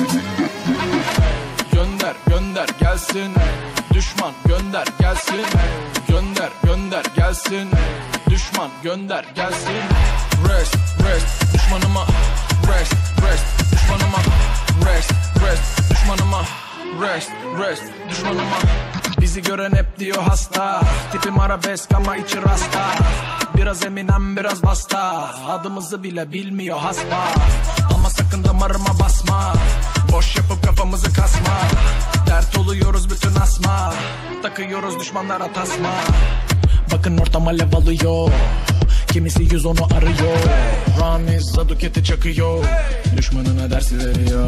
Gönder gönder gelsin, düşman gönder gelsin. Gönder gönder gelsin, düşman gönder gelsin. Rest rest düşmanıma, rest rest düşmanıma, rest rest düşmanıma, rest rest düşmanıma. Bizi gören hep diyor hasta, tipim arabesk ama içi rasta. Biraz Eminem biraz basta, adımızı bile bilmiyor hasba. Ama sakın damarıma basma, boş yapıp kafamızı kasma. Dert oluyoruz bütün asma, takıyoruz düşmanlara tasma. Bakın ortam alev alıyor, kimisi 110'u arıyor. Ramiz Zaduket'i çakıyor, düşmanına dersi veriyor.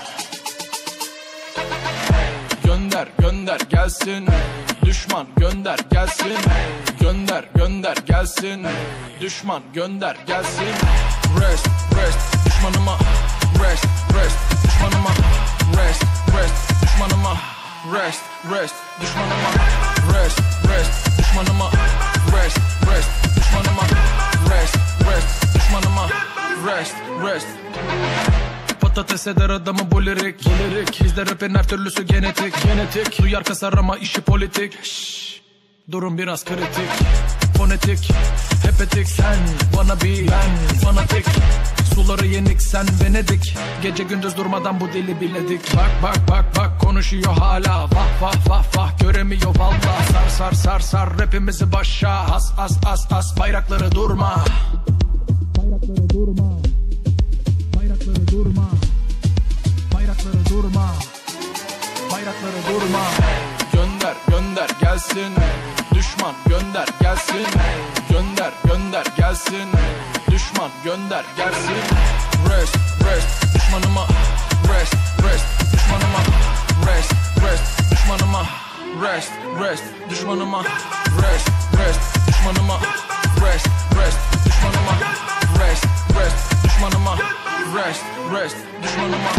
Gönder gönder gelsin, düşman gönder gelsin. Gönder gönder gelsin, düşman gönder gelsin. Rest rest düşmanıma, rest rest düşmanıma, rest rest düşmanıma, rest rest düşmanıma, rest rest düşmanıma, rest rest düşmanıma, rest rest düşmanıma, rest rest. Patates eder adamı bu lirik. Bizde rapin her türlüsü genetik. Duyar kasar ama işi politik. Durum biraz kritik. Fonetik, hepetik. Sen bana bir, ben fanatik. Suları yenik, sen Venedik. Gece gündüz durmadan bu dili biledik. Bak bak bak bak konuşuyor hala. Vah vah vah vah göremiyor valla. Sar sar sar sar rapimizi başa. As as as as bayrakları durma. Bayrakları durma. Bayrakları durma. Bayrakları durma. Bayrakları durma. Gönder gönder gelsin, düşman gönder gelsin. Gönder gönder gelsin, düşman gönder gelsin. Rest rest düşmanıma, rest rest düşmanıma, rest rest düşmanıma, rest rest düşmanıma, rest rest düşmanıma, rest rest düşmanıma, rest rest düşmanıma, rest rest düşmanıma.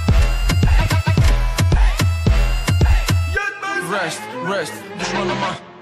Rest, rest düşmanıma.